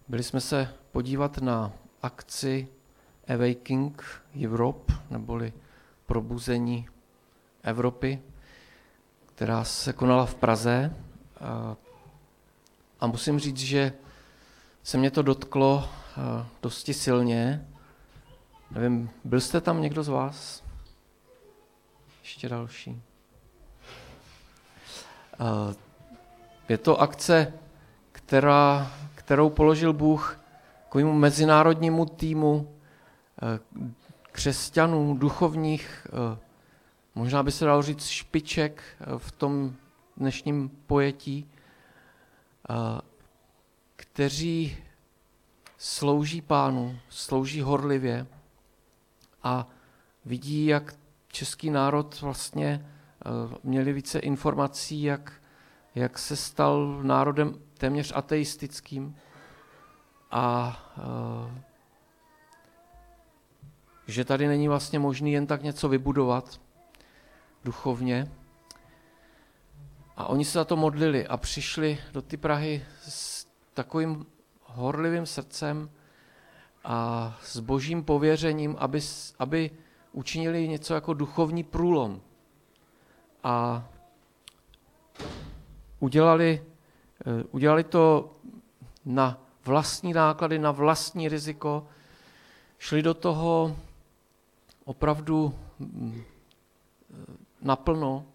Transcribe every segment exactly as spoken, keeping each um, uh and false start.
Byli jsme se podívat na akci Awakening Europe, neboli probuzení Evropy, která se konala v Praze. A, a musím říct, že se mě to dotklo dosti silně. Nevím, byl jste tam někdo z vás? Ještě další. A, je to akce, která, kterou položil Bůh takovému mezinárodnímu týmu křesťanů, duchovních, možná by se dalo říct špiček v tom dnešním pojetí, kteří slouží Pánu, slouží horlivě a vidí, jak český národ vlastně měli více informací, jak, jak se stal národem téměř ateistickým a že tady není vlastně možný jen tak něco vybudovat duchovně. A oni se za to modlili a přišli do ty Prahy s takovým horlivým srdcem a s božím pověřením, aby, aby učinili něco jako duchovní průlom. A udělali, udělali to na vlastní náklady, na vlastní riziko. Šli do toho opravdu naplno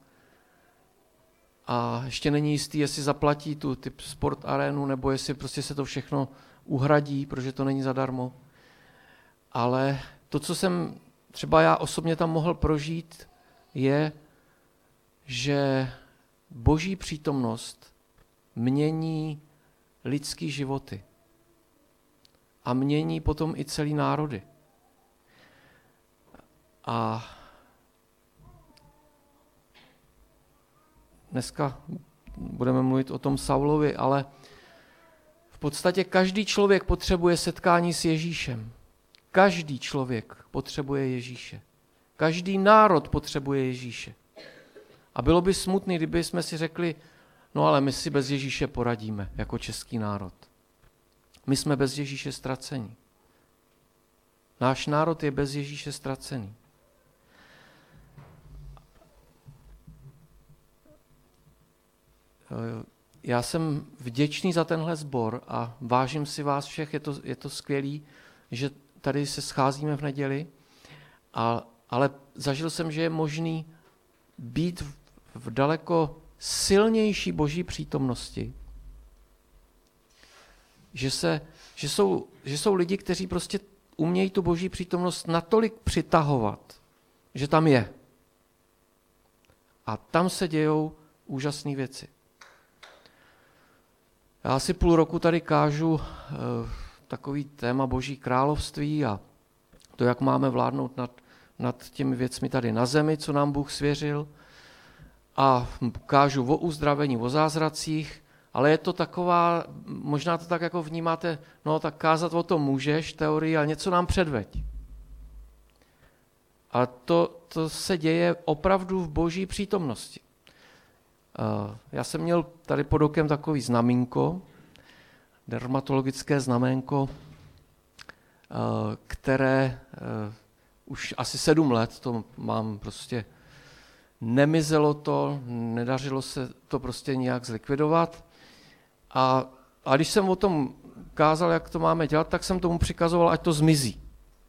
a ještě není jistý, jestli zaplatí tu typ sport arénu, nebo jestli prostě se to všechno uhradí, protože to není zadarmo. Ale to, co jsem třeba já osobně tam mohl prožít, je, že boží přítomnost mění lidský životy a mění potom i celý národy. A dneska budeme mluvit o tom Saulovi, ale v podstatě každý člověk potřebuje setkání s Ježíšem. Každý člověk potřebuje Ježíše. Každý národ potřebuje Ježíše. A bylo by smutné, kdyby jsme si řekli, no ale my si bez Ježíše poradíme jako český národ. My jsme bez Ježíše ztraceni. Náš národ je bez Ježíše ztracený. Já jsem vděčný za tenhle sbor a vážím si vás všech, je to, je to skvělý, že tady se scházíme v neděli, a, ale zažil jsem, že je možný být v, v daleko silnější boží přítomnosti. Že, se, že, jsou, že jsou lidi, kteří prostě umějí tu boží přítomnost natolik přitahovat, že tam je. A tam se dějou úžasné věci. Já asi půl roku tady kážu e, takový téma Boží království a to, jak máme vládnout nad, nad těmi věcmi tady na zemi, co nám Bůh svěřil. A kážu o uzdravení, o zázracích, ale je to taková, možná to tak jako vnímáte, no tak kázat o tom můžeš, teorii, ale něco nám předveď. A to, to se děje opravdu v Boží přítomnosti. Já jsem měl tady pod okem takový znamínko, dermatologické znaménko, které už asi sedm let to mám prostě, nemizelo to, nedařilo se to prostě nějak zlikvidovat. A, a když jsem o tom kázal, jak to máme dělat, tak jsem tomu přikazoval, ať to zmizí.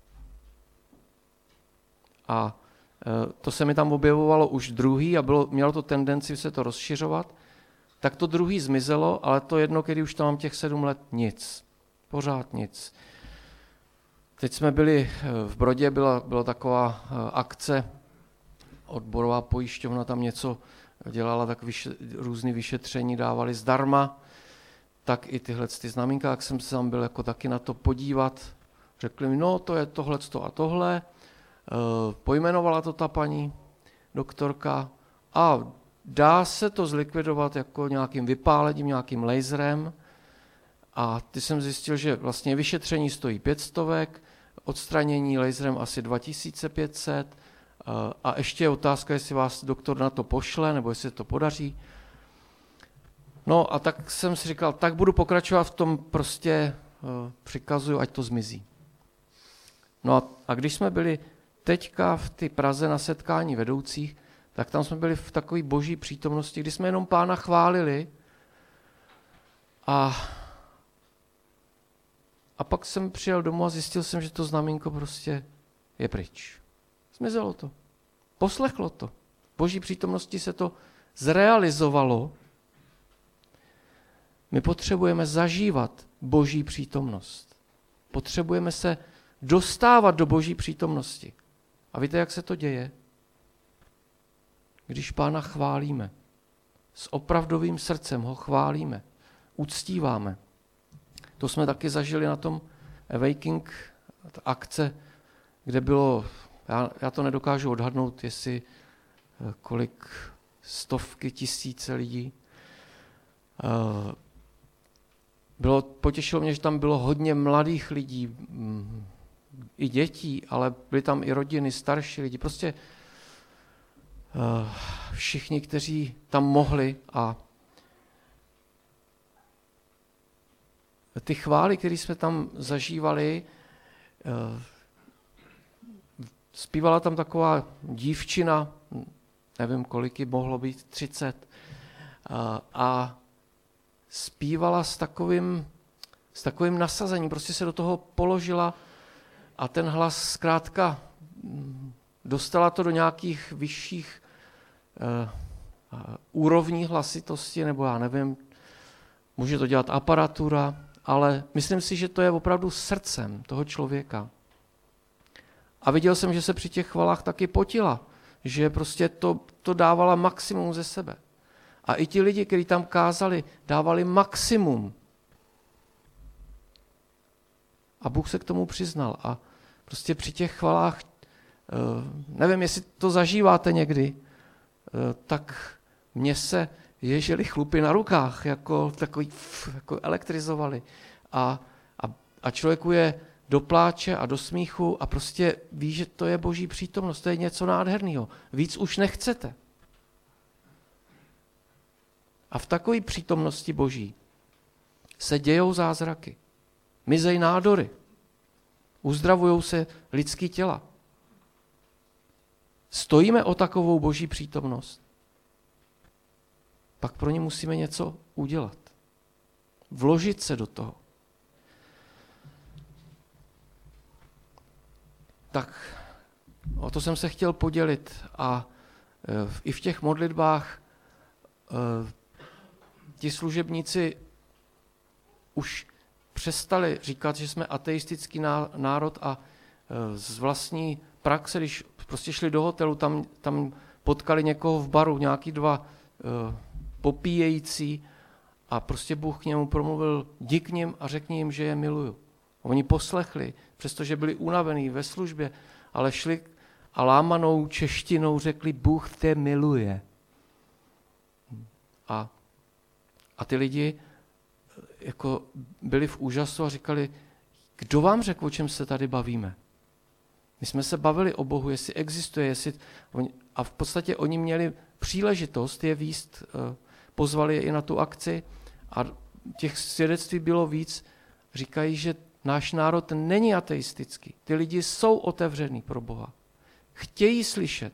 A to se mi tam objevovalo už druhý a bylo, mělo to tendenci se to rozšiřovat, tak to druhý zmizelo, ale to jedno, když už tam mám těch sedm let, nic. Pořád nic. Teď jsme byli v Brodě, byla, byla taková akce, odborová pojišťovna tam něco dělala, tak vyše, různý vyšetření dávali zdarma, tak i tyhle ty znamínka, jak jsem se tam byl jako taky na to podívat, řekli mi, no to je tohleto a tohle, pojmenovala to ta paní doktorka a dá se to zlikvidovat jako nějakým vypálením, nějakým laserem a ty jsem zjistil, že vlastně vyšetření stojí pět stovek, odstranění laserem asi dva tisíce pět set a ještě je otázka, jestli vás doktor na to pošle, nebo jestli to podaří. No a tak jsem si říkal, tak budu pokračovat v tom prostě přikazuju, ať to zmizí. No a, a když jsme byli teďka v té Praze na setkání vedoucích, tak tam jsme byli v takové boží přítomnosti, kdy jsme jenom Pána chválili a, a pak jsem přijel domů a zjistil jsem, že to znamínko prostě je pryč. Zmizelo to. Poslechlo to. V boží přítomnosti se to zrealizovalo. My potřebujeme zažívat boží přítomnost. Potřebujeme se dostávat do boží přítomnosti. A víte, jak se to děje? Když Pána chválíme. S opravdovým srdcem ho chválíme. Uctíváme. To jsme taky zažili na tom Awakening, ta akce, kde bylo, já, já to nedokážu odhadnout, jestli kolik stovky, tisíce lidí. Bylo, potěšilo mě, že tam bylo hodně mladých lidí, i dětí, ale byly tam i rodiny, starší lidi, prostě všichni, kteří tam mohli a ty chvály, které jsme tam zažívali, zpívala tam taková dívčina, nevím, kolik jí mohlo být, třicet, a zpívala s takovým, s takovým nasazením, prostě se do toho položila a ten hlas zkrátka dostala to do nějakých vyšších uh, úrovní hlasitosti, nebo já nevím, může to dělat aparatura, ale myslím si, že to je opravdu srdcem toho člověka. A viděl jsem, že se při těch chvalách taky potila, že prostě to, to dávala maximum ze sebe. A i ti lidi, kteří tam kázali, dávali maximum. A Bůh se k tomu přiznal. A prostě při těch chvalách, nevím, jestli to zažíváte někdy, tak mně se ježily chlupy na rukách, jako takový jako elektrizovali. A, a, a člověku je do pláče a do smíchu a prostě ví, že to je boží přítomnost, to je něco nádherného. Víc už nechcete. A v takové přítomnosti boží se dějou zázraky. Mizej nádory. Uzdravujou se lidský těla. Stojíme o takovou boží přítomnost. Pak pro ně musíme něco udělat. Vložit se do toho. Tak o to jsem se chtěl podělit a i v těch modlitbách ti služebníci už přestali říkat, že jsme ateistický národ a z vlastní praxe, když prostě šli do hotelu, tam, tam potkali někoho v baru, nějaký dva popíjející a prostě Bůh k němu promluvil, jdi k nim a řekni jim, že je miluju. Oni poslechli, přestože byli unavení ve službě, ale šli a lámanou češtinou řekli, Bůh tě miluje. A, a ty lidi jako byli v úžasu a říkali, kdo vám řekl, o čem se tady bavíme? My jsme se bavili o Bohu, jestli existuje, jestli... A v podstatě oni měli příležitost je víst, pozvali je i na tu akci a těch svědectví bylo víc. Říkají, že náš národ není ateistický. Ty lidi jsou otevřený pro Boha. Chtějí slyšet,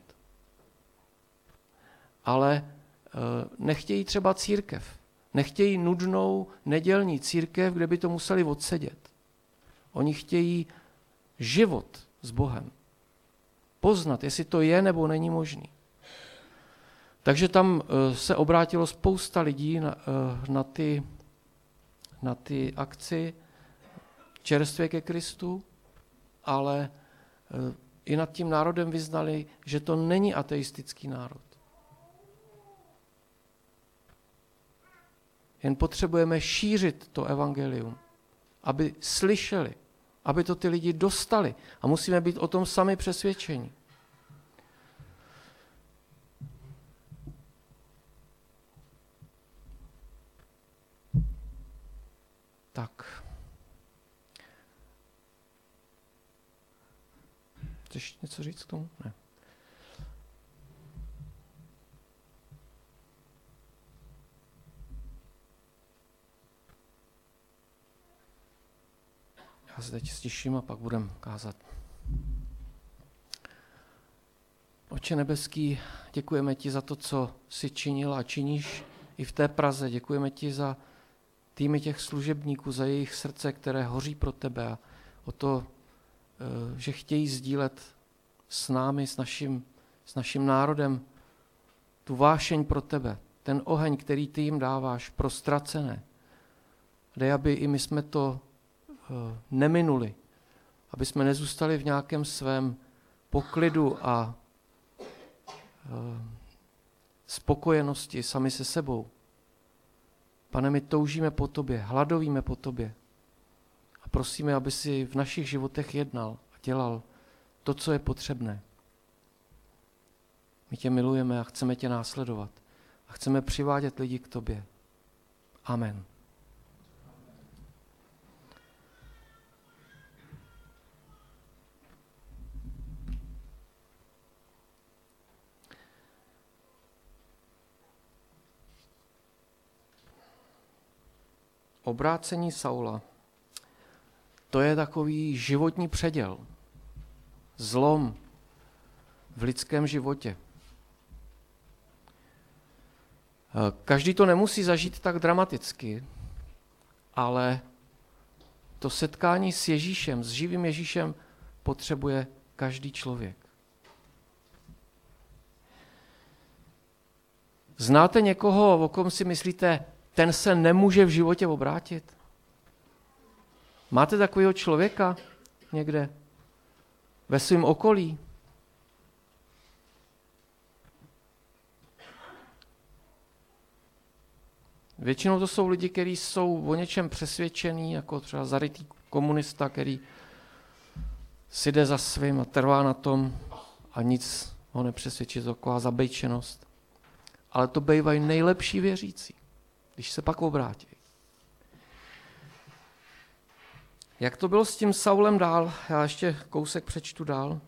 ale nechtějí třeba církev. Nechtějí nudnou nedělní církev, kde by to museli odsedět. Oni chtějí život s Bohem. Poznat, jestli to je nebo není možný. Takže tam se obrátilo spousta lidí na, na, ty, na ty akci čerstvě ke Kristu, ale i nad tím národem vyznali, že to není ateistický národ. Jen potřebujeme šířit to evangelium, aby slyšeli, aby to ty lidi dostali. A musíme být o tom sami přesvědčeni. Tak. Chceš něco říct k tomu? Ne. Já se teď stiším a pak budem kázat. Otče nebeský, děkujeme ti za to, co jsi činil a činíš i v té Praze. Děkujeme ti za týmy těch služebníků, za jejich srdce, které hoří pro tebe a o to, že chtějí sdílet s námi, s naším, s naším národem tu vášeň pro tebe, ten oheň, který ty jim dáváš pro ztracené. Dej, aby i my jsme to neminuli, aby jsme nezůstali v nějakém svém poklidu a spokojenosti sami se sebou. Pane, my toužíme po tobě, hladovíme po tobě a prosíme, aby si v našich životech jednal a dělal to, co je potřebné. My tě milujeme a chceme tě následovat a chceme přivádět lidi k tobě. Amen. Obrácení Saula, to je takový životní předěl, zlom v lidském životě. Každý to nemusí zažít tak dramaticky, ale to setkání s Ježíšem, s živým Ježíšem potřebuje každý člověk. Znáte někoho, o kom si myslíte, ten se nemůže v životě obrátit? Máte takového člověka někde ve svém okolí? Většinou to jsou lidi, kteří jsou o něčem přesvědčení, jako třeba zarytý komunista, který si jde za svým a trvá na tom a nic ho nepřesvědčí, to taková zabejčenost. Ale to bývají nejlepší věřící, když se pak obrátí. Jak to bylo s tím Saulem dál? Já ještě kousek přečtu dál.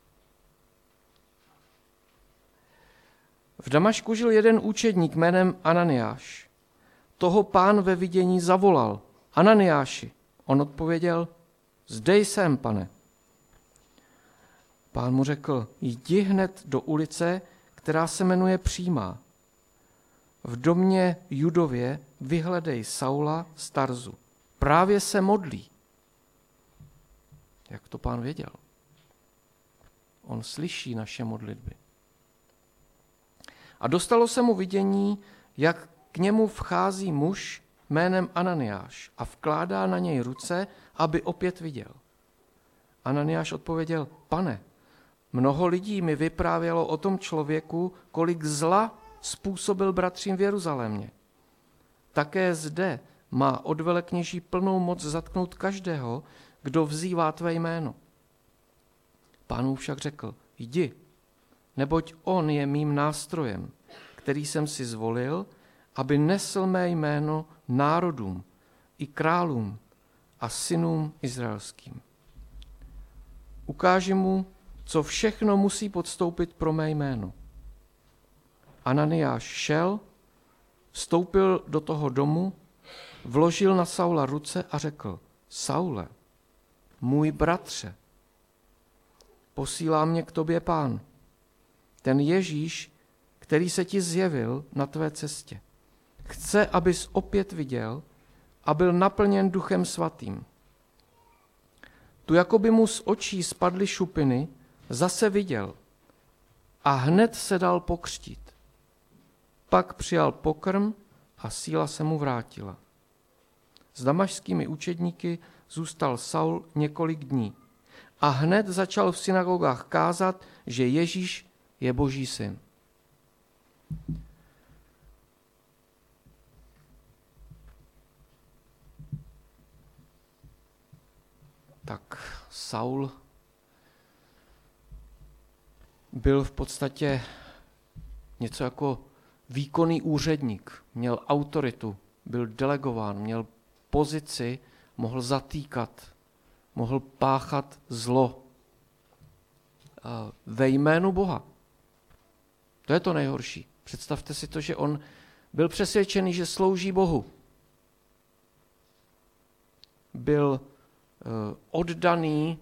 V Damašku žil jeden účetník jménem Ananiáš. Toho Pán ve vidění zavolal. Ananiáši. On odpověděl, zde jsem, pane. Pán mu řekl, jdi hned do ulice, která se jmenuje Přímá. V domě Judově vyhledej Saula z Tarzu. Právě se modlí. Jak to Pán věděl? On slyší naše modlitby. A dostalo se mu vidění, jak k němu vchází muž jménem Ananiáš a vkládá na něj ruce, aby opět viděl. Ananiáš odpověděl, pane, mnoho lidí mi vyprávělo o tom člověku, kolik zla způsobil bratřím v Jeruzalémě. Také zde má od velekněží plnou moc zatknout každého, kdo vzývá tvé jméno. Pán mu však řekl, jdi, neboť on je mým nástrojem, který jsem si zvolil, aby nesl mé jméno národům i králům a synům izraelským. Ukáži mu, co všechno musí podstoupit pro mé jméno. Ananiáš šel, vstoupil do toho domu, vložil na Saula ruce a řekl, Saule, můj bratře, posílá mě k tobě Pán, ten Ježíš, který se ti zjevil na tvé cestě. Chce, abys opět viděl a byl naplněn Duchem Svatým. Tu jako by mu z očí spadly šupiny, zase viděl a hned se dal pokřtít. Pak přijal pokrm a síla se mu vrátila. S damašskými učedníky zůstal Saul několik dní a hned začal v synagogách kázat, že Ježíš je Boží syn. Tak Saul byl v podstatě něco jako výkonný úředník, měl autoritu, byl delegován, měl pozici, mohl zatýkat, mohl páchat zlo ve jménu Boha. To je to nejhorší. Představte si to, že on byl přesvědčený, že slouží Bohu. Byl oddaný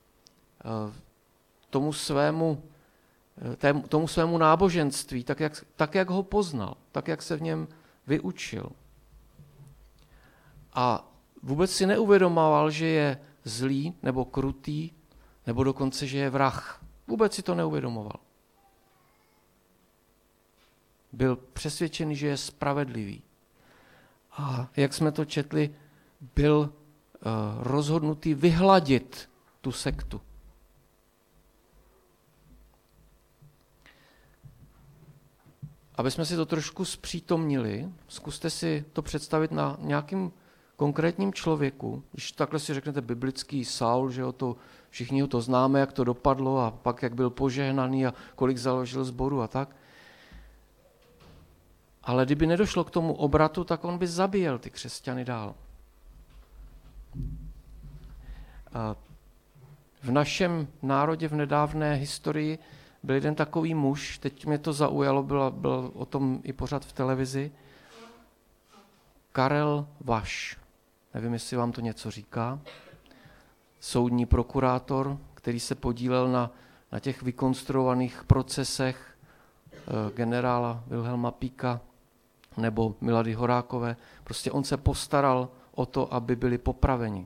tomu svému, tomu svému náboženství, tak jak, tak jak ho poznal, tak jak se v něm vyučil. A vůbec si neuvědomoval, že je zlý nebo krutý, nebo dokonce, že je vrah. Vůbec si to neuvědomoval. Byl přesvědčený, že je spravedlivý. A jak jsme to četli, byl uh, rozhodnutý vyhladit tu sektu. Aby jsme si to trošku zpřítomnili, zkuste si to představit na nějakým konkrétním člověku. Když takhle si řeknete biblický Saul, že jo, to, všichni ho to známe, jak to dopadlo a pak jak byl požehnaný a kolik založil sboru a tak. Ale kdyby nedošlo k tomu obratu, tak on by zabíjel ty křesťany dál. A v našem národě v nedávné historii byl jeden takový muž, teď mě to zaujalo, byl, byl o tom i pořad v televizi, Karel Vaš. Nevím, jestli vám to něco říká. Soudní prokurátor, který se podílel na, na těch vykonstruovaných procesech e, generála Wilhelma Píka nebo Milady Horákové. Prostě on se postaral o to, aby byli popraveni.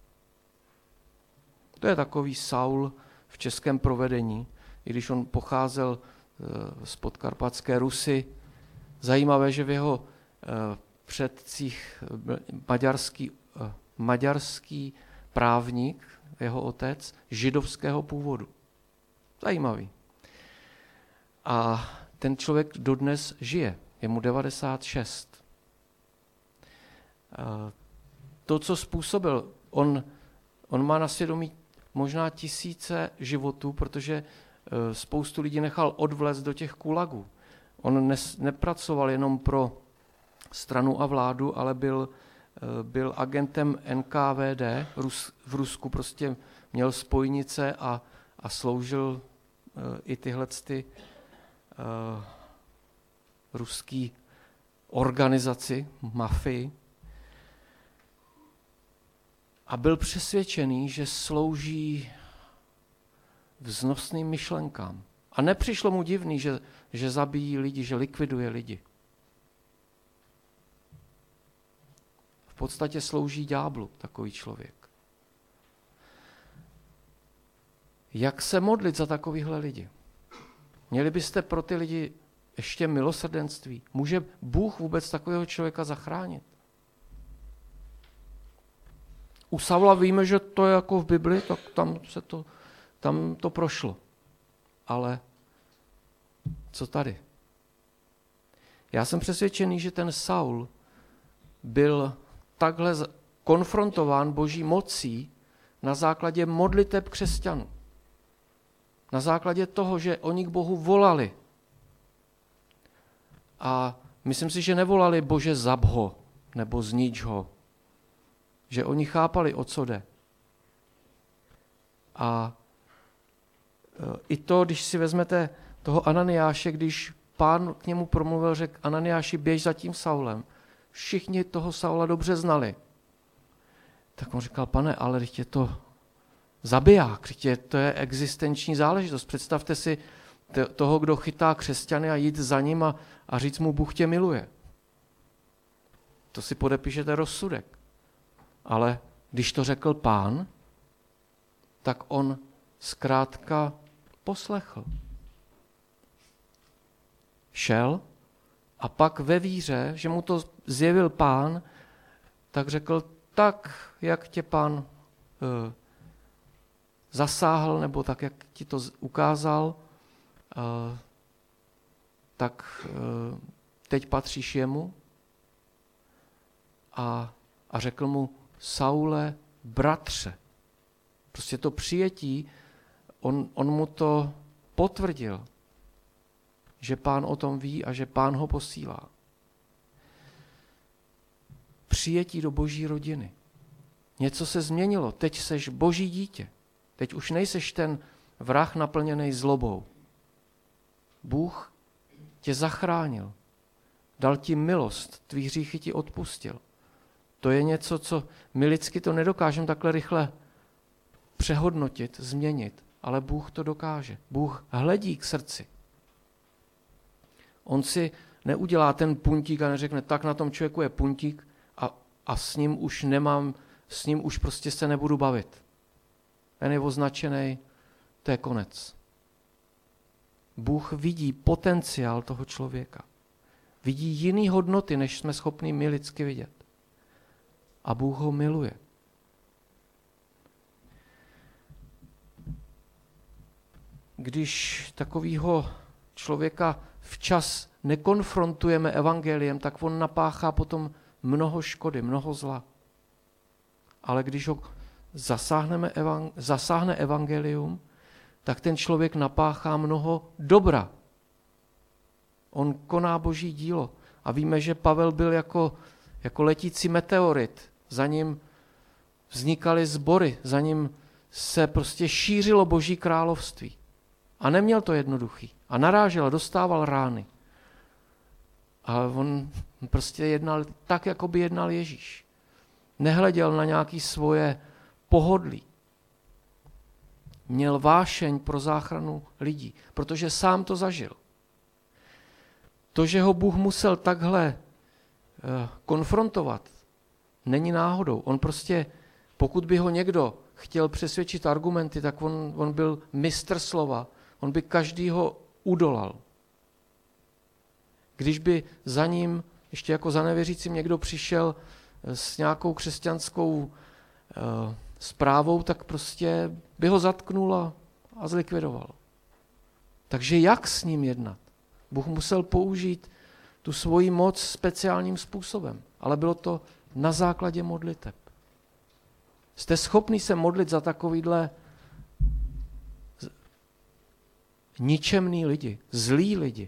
To je takový Saul v českém provedení, i když on pocházel e, z podkarpatské Rusy. Zajímavé, že v jeho e, předcích maďarský, e, maďarský právník, jeho otec, židovského původu. Zajímavý. A ten člověk dodnes žije. Je mu devadesát šest. E, to, co způsobil, on, on má na svědomí možná tisíce životů, protože spoustu lidí nechal odvléct do těch kulagů. On nes, nepracoval jenom pro stranu a vládu, ale byl, byl agentem N K V D Rus, v Rusku, prostě měl spojnice a, a sloužil uh, i tyhle ty, uh, ruský organizaci, mafii. A byl přesvědčený, že slouží vznosným myšlenkám. A nepřišlo mu divný, že, že zabíjí lidi, že likviduje lidi. V podstatě slouží ďáblu takový člověk. Jak se modlit za takovýhle lidi? Měli byste pro ty lidi ještě milosrdenství? Může Bůh vůbec takového člověka zachránit? U Saula víme, že to je jako v Bibli, tak tam se to Tam to prošlo. Ale co tady? Já jsem přesvědčený, že ten Saul byl takhle konfrontován Boží mocí na základě modliteb křesťanů. Na základě toho, že oni k Bohu volali. A myslím si, že nevolali Bože zab ho, nebo znič ho. Že oni chápali, o co jde. A i to, když si vezmete toho Ananiáše, když Pán k němu promluvil, řekl Ananiáši, běž za tím Saulem. Všichni toho Saula dobře znali. Tak on říkal, pane, ale teď je to zabiják, teď to je existenční záležitost. Představte si toho, kdo chytá křesťany a jít za ním a, a říct mu, Bůh tě miluje. To si podepíšete rozsudek. Ale když to řekl Pán, tak on zkrátka poslechl. Šel a pak ve víře, že mu to zjevil Pán, tak řekl, tak, jak tě Pán uh, zasáhl, nebo tak, jak ti to ukázal, uh, tak uh, teď patříš jemu. A, a řekl mu, Saule, bratře. Prostě to přijetí, on, on mu to potvrdil, že Pán o tom ví a že Pán ho posílá. Přijetí do Boží rodiny. Něco se změnilo, teď seš Boží dítě. Teď už nejseš ten vrah naplněný zlobou. Bůh tě zachránil, dal ti milost, tvý hříchy ti odpustil. To je něco, co my lidsky to nedokážeme takhle rychle přehodnotit, změnit, ale Bůh to dokáže. Bůh hledí k srdci. On si neudělá ten puntík a neřekne, tak na tom člověku je puntík a, a s ním už nemám, s ním už prostě se nebudu bavit. Ten je označený, to je konec. Bůh vidí potenciál toho člověka. Vidí jiný hodnoty, než jsme schopni my lidsky vidět. A Bůh ho miluje. Když takového člověka včas nekonfrontujeme evangeliem, tak on napáchá potom mnoho škody, mnoho zla. Ale když ho zasáhneme evang- zasáhne evangelium, tak ten člověk napáchá mnoho dobra. On koná boží dílo. A víme, že Pavel byl jako, jako letící meteorit. Za ním vznikaly sbory, za ním se prostě šířilo boží království. A neměl to jednoduchý. A narážel, dostával rány. Ale on prostě jednal tak, jako by jednal Ježíš. Nehleděl na nějaké svoje pohodlí. Měl vášeň pro záchranu lidí, protože sám to zažil. To, že ho Bůh musel takhle uh, konfrontovat, není náhodou. On prostě, pokud by ho někdo chtěl přesvědčit argumenty, tak on, on byl mistr slova, on by každýho udolal. Když by za ním, ještě jako za nevěřícím, někdo přišel s nějakou křesťanskou uh, zprávou, tak prostě by ho zatknul a, a zlikvidoval. Takže jak s ním jednat? Bůh musel použít tu svoji moc speciálním způsobem, ale bylo to na základě modliteb. Jste schopni se modlit za takovýhle ničemný lidi, zlí lidi.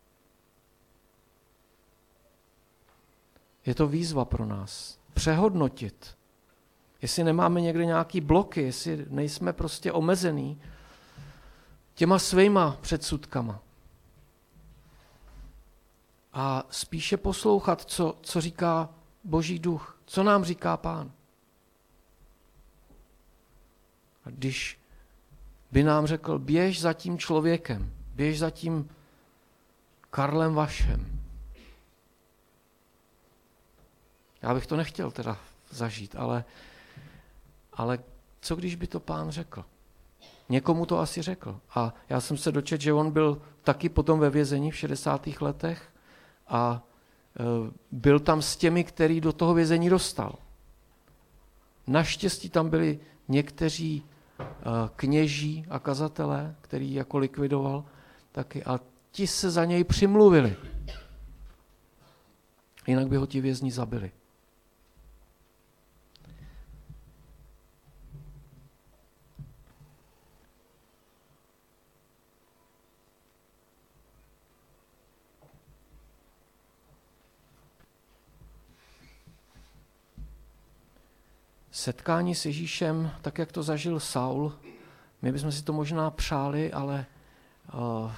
Je to výzva pro nás. Přehodnotit. Jestli nemáme někde nějaký bloky, jestli nejsme prostě omezený těma svýma předsudkama. A spíše poslouchat, co, co říká Boží duch, co nám říká Pán. A když by nám řekl, běž za tím člověkem, běž za tím Karlem Vašem. Já bych to nechtěl teda zažít, ale, ale co když by to Pán řekl? Někomu to asi řekl. A já jsem se dočetl, že on byl taky potom ve vězení v šedesátých letech a e, byl tam s těmi, který do toho vězení dostal. Naštěstí tam byli někteří e, kněží a kazatelé, který jako likvidoval taky, a ti se za něj přimluvili. Jinak by ho ti vězni zabili. Setkání s Ježíšem, tak jak to zažil Saul, my bychom si to možná přáli, ale uh,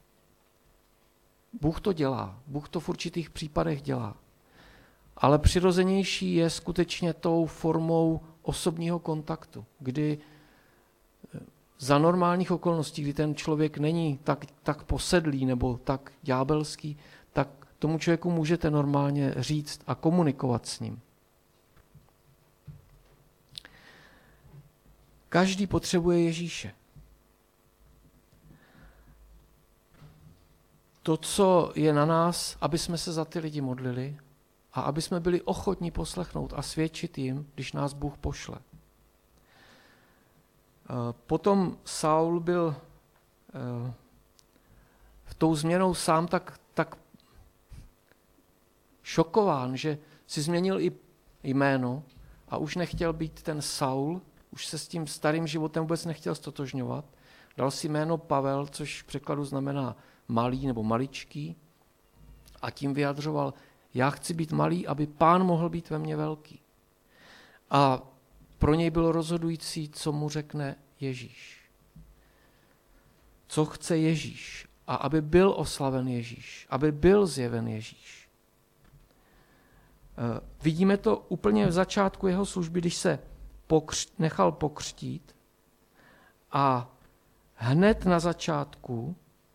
Bůh to dělá. Bůh to v určitých případech dělá. Ale přirozenější je skutečně tou formou osobního kontaktu, kdy za normálních okolností, kdy ten člověk není tak, tak posedlý nebo tak ďábelský, tak tomu člověku můžete normálně říct a komunikovat s ním. Každý potřebuje Ježíše. To, co je na nás, aby jsme se za ty lidi modlili a aby jsme byli ochotní poslechnout a svědčit jim, když nás Bůh pošle. Potom Saul byl v tou změnou sám tak, tak šokován, že si změnil i jméno a už nechtěl být ten Saul, už se s tím starým životem vůbec nechtěl stotožňovat. Dal si jméno Pavel, což v překladu znamená malý nebo maličký, a tím vyjadřoval, já chci být malý, aby Pán mohl být ve mně velký. A pro něj bylo rozhodující, co mu řekne Ježíš. Co chce Ježíš. A aby byl oslaven Ježíš, aby byl zjeven Ježíš. Vidíme to úplně v začátku jeho služby, když se pokřt, nechal pokřtít, A hned na začátku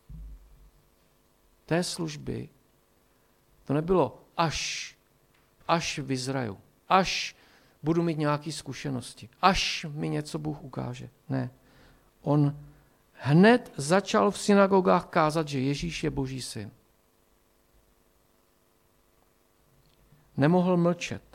té služby to nebylo až, až vyzraju, až budu mít nějaké zkušenosti, až mi něco Bůh ukáže. Ne. On hned začal v synagogách kázat, že Ježíš je Boží syn. Nemohl mlčet.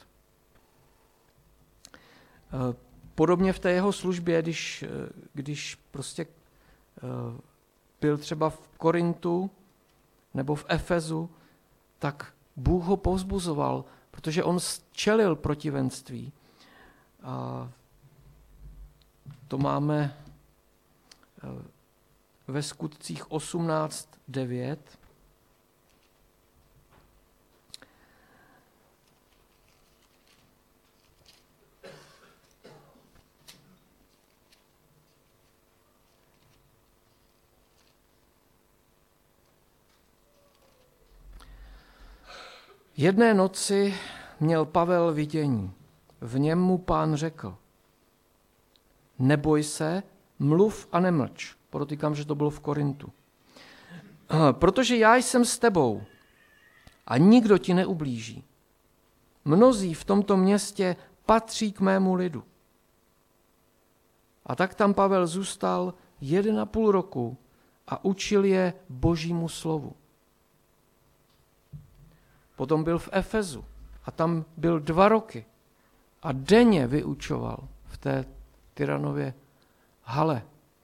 Podobně v té jeho službě, když, když prostě byl třeba v Korintu nebo v Efezu, tak Bůh ho povzbuzoval, protože on čelil protivenství. A to máme ve Skutcích osmnáct devět. Jedné noci měl Pavel vidění. V něm mu Pán řekl: neboj se, mluv a nemlč. Podotýkám, že to bylo v Korintu. Protože já jsem s tebou a nikdo ti neublíží. Mnozí v tomto městě patří k mému lidu. A tak tam Pavel zůstal jeden a půl roku a učil je Božímu slovu. Potom byl v Efezu a tam byl dva roky a denně vyučoval v té Tyranově hale.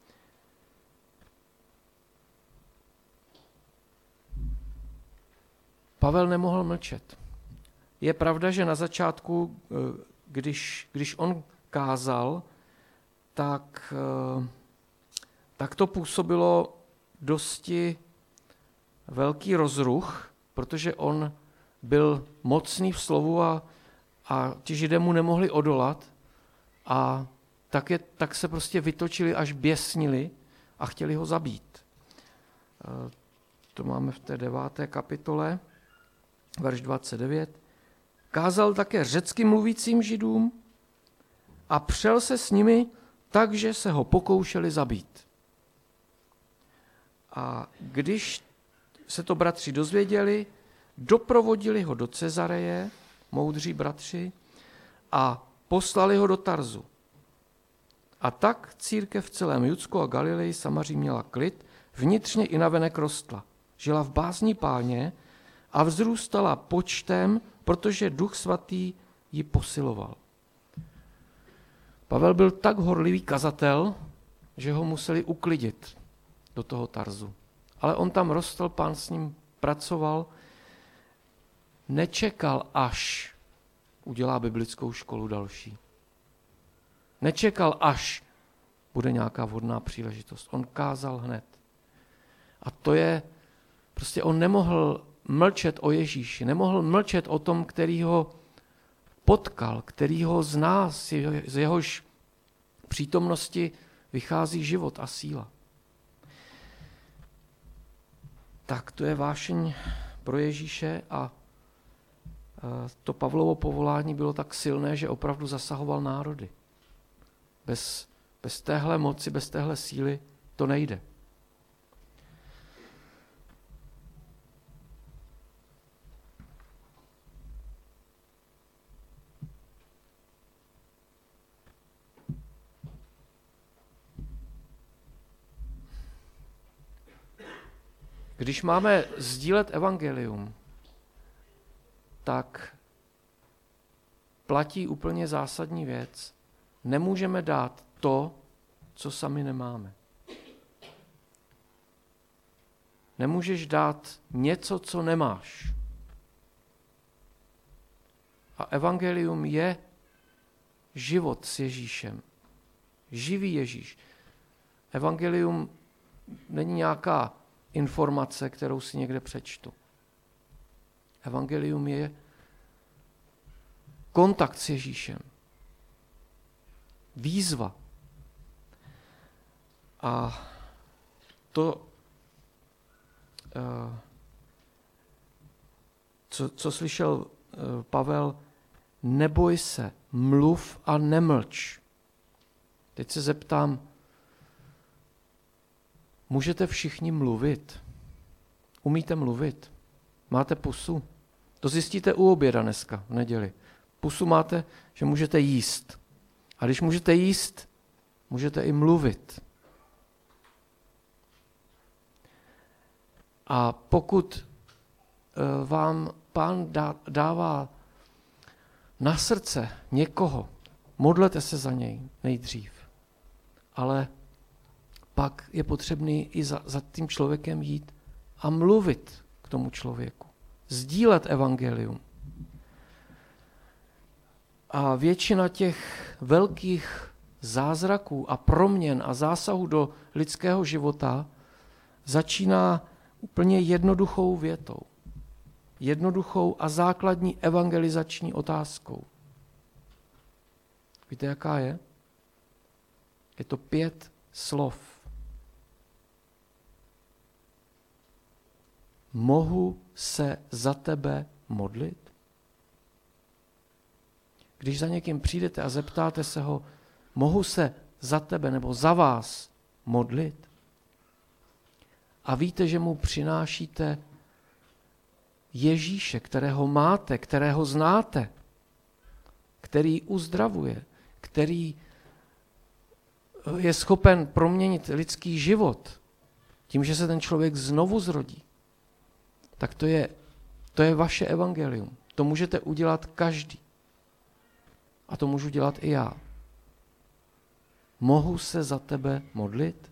Pavel nemohl mlčet. Je pravda, že na začátku, když, když on kázal, tak, tak to působilo dosti velký rozruch, protože on byl mocný v slovu a, a ti Židé mu nemohli odolat a tak, je, tak se prostě vytočili, až běsnili a chtěli ho zabít. To máme v té deváté kapitole, verš dvacet devět. Kázal také řecky mluvícím Židům a přel se s nimi tak, že se ho pokoušeli zabít. A když se to bratři dozvěděli, doprovodili ho do Cezareje, moudří bratři, a poslali ho do Tarzu. A tak církev v celém Judsku a Galileji Samaří měla klid, vnitřně i navenek rostla. Žila v bázni Páně a vzrůstala počtem, protože Duch Svatý ji posiloval. Pavel byl tak horlivý kazatel, že ho museli uklidit do toho Tarzu. Ale on tam rostl, Pán s ním pracoval, nečekal, až udělá biblickou školu další. Nečekal, až bude nějaká vhodná příležitost. On kázal hned. A to je, prostě on nemohl mlčet o Ježíši, nemohl mlčet o tom, který ho potkal, který ho zná, z jehož přítomnosti vychází život a síla. Tak to je vášeň pro Ježíše a to Pavlovo povolání bylo tak silné, že opravdu zasahoval národy. Bez, bez téhle moci, bez téhle síly to nejde. Když máme sdílet evangelium, tak platí úplně zásadní věc. Nemůžeme dát to, co sami nemáme. Nemůžeš dát něco, co nemáš. A evangelium je život s Ježíšem. Živý Ježíš. Evangelium není nějaká informace, kterou si někde přečtu. Evangelium je kontakt s Ježíšem. Výzva. A to, co, co slyšel Pavel, neboj se, mluv a nemlč. Teď se zeptám, Můžete všichni mluvit. Umíte mluvit. Máte pusu. To zjistíte u oběda dneska, v neděli. Pusu máte, že můžete jíst. A když můžete jíst, můžete i mluvit. A pokud vám Pán dává na srdce někoho, modlete se za něj nejdřív. Ale pak je potřebný i za, za tím člověkem jít a mluvit k tomu člověku. Sdílet evangelium. A většina těch velkých zázraků a proměn a zásahů do lidského života začíná úplně jednoduchou větou. Jednoduchou a základní evangelizační otázkou. Víte, jaká je? Je to pět slov. Mohu se za tebe modlit? Když za někým přijdete a zeptáte se ho, mohu se za tebe nebo za vás modlit? A víte, že mu přinášíte Ježíše, kterého máte, kterého znáte, který uzdravuje, který je schopen proměnit lidský život tím, že se ten člověk znovu zrodí, tak to je, to je vaše evangelium. To můžete udělat každý. A to můžu dělat i já. Mohu se za tebe modlit?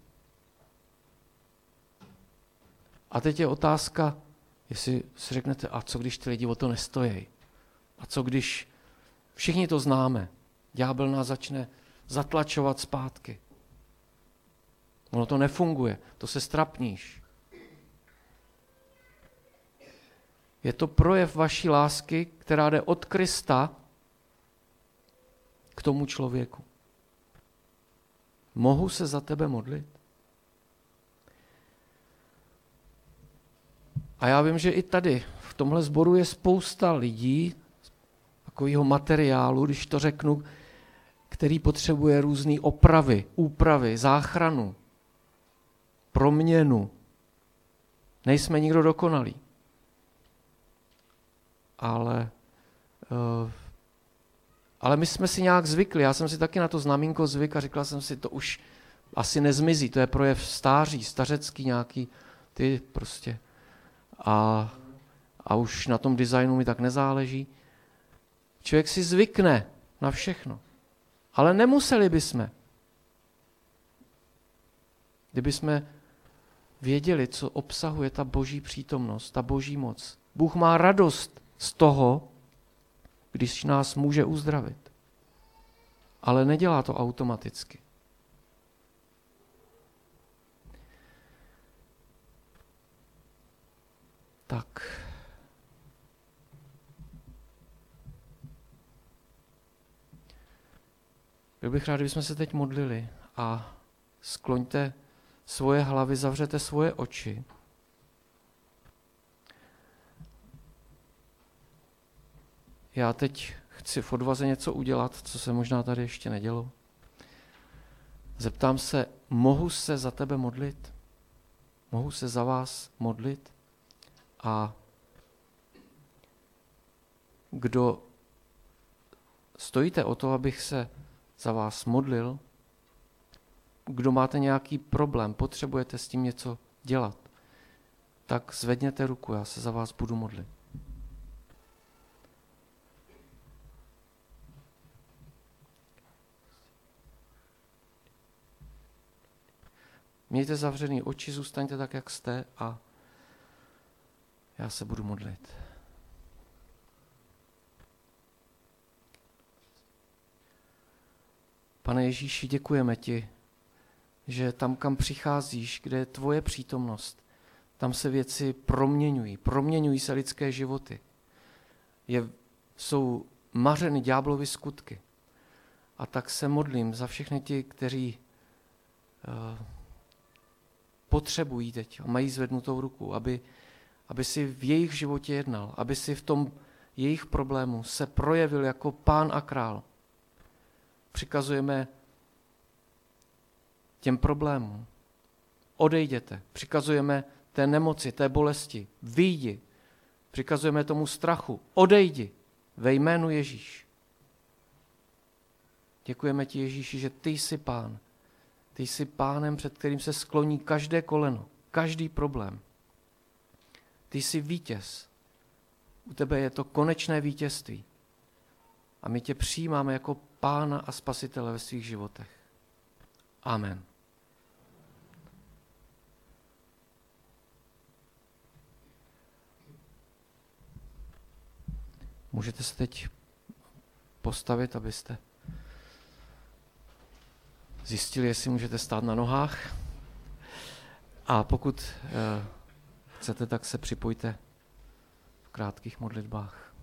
A teď je otázka, jestli si řeknete, a co když ty lidi o to nestojí? A co když všichni to známe? Ďábel nás začne zatlačovat zpátky. Ono to nefunguje, to se strapníš. Je to projev vaší lásky, která jde od Krista k tomu člověku. Mohu se za tebe modlit? A já vím, že i tady, v tomhle sboru je spousta lidí, takového materiálu, když to řeknu, který potřebuje různé opravy, úpravy, záchranu, proměnu. Nejsme nikdo dokonalý. Ale, uh, ale my jsme si nějak zvykli. Já jsem si taky na to znamínko zvykl a říkal jsem si, to už asi nezmizí. To je projev stáří, stařecký nějaký, ty prostě. A, a už na tom designu mi tak nezáleží. Člověk si zvykne na všechno. Ale nemuseli bychom. Kdybychom věděli, co obsahuje ta boží přítomnost, ta boží moc. Bůh má radost z toho, když nás může uzdravit. Ale nedělá to automaticky. Tak. Byl bych rád, kdybychom se teď modlili a skloňte svoje hlavy, zavřete svoje oči. Já teď chci v odvaze něco udělat, co se možná tady ještě nedělo. Zeptám se, mohu se za tebe modlit? Mohu se za vás modlit? A kdo stojíte o to, abych se za vás modlil, kdo máte nějaký problém, potřebujete s tím něco dělat, tak zvedněte ruku, já se za vás budu modlit. Mějte zavřený oči, zůstaňte tak, jak jste a já se budu modlit. Pane Ježíši, děkujeme ti, že tam, kam přicházíš, kde je tvoje přítomnost, tam se věci proměňují, proměňují se lidské životy. Je, jsou mařeny ďáblovy skutky. A tak se modlím za všechny ti, kteří uh, potřebují teď a mají zvednutou ruku, aby, aby si v jejich životě jednal, aby si v tom jejich problému se projevil jako Pán a Král. Přikazujeme těm problémům. odejděte. Přikazujeme té nemoci, té bolesti, vyjdi. Přikazujeme tomu strachu, odejdi ve jménu Ježíš. Děkujeme ti, Ježíši, že ty jsi Pán. Ty jsi Pánem, před kterým se skloní každé koleno, každý problém. Ty jsi vítěz. U tebe je to konečné vítězství. A my tě přijímáme jako Pána a Spasitele ve svých životech. Amen. Můžete se teď postavit, abyste zjistili, jestli můžete stát na nohách. A pokud eh, chcete, tak se připojte v krátkých modlitbách.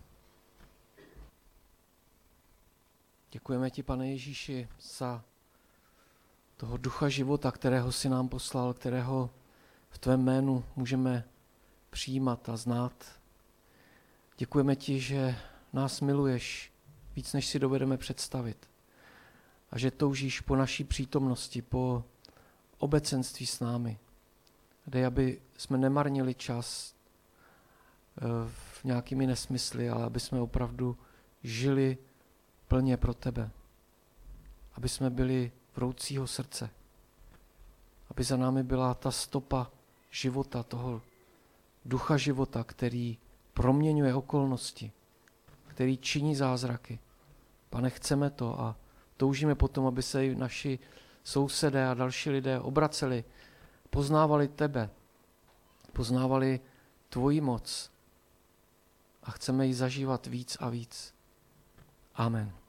Děkujeme ti, Pane Ježíši, za toho ducha života, kterého jsi nám poslal, kterého v tvém jménu můžeme přijímat a znát. Děkujeme ti, že nás miluješ víc, než si dovedeme představit. A že toužíš po naší přítomnosti, po obecenství s námi. Dej, aby jsme nemarnili čas v nějakými nesmysly, ale aby jsme opravdu žili plně pro tebe. Aby jsme byli vroucího srdce. Aby za námi byla ta stopa života, toho ducha života, který proměňuje okolnosti, který činí zázraky. Pane, chceme to a toužíme potom, aby se i naši sousedé a další lidé obraceli, poznávali tebe, poznávali tvoji moc a chceme ji zažívat víc a víc. Amen.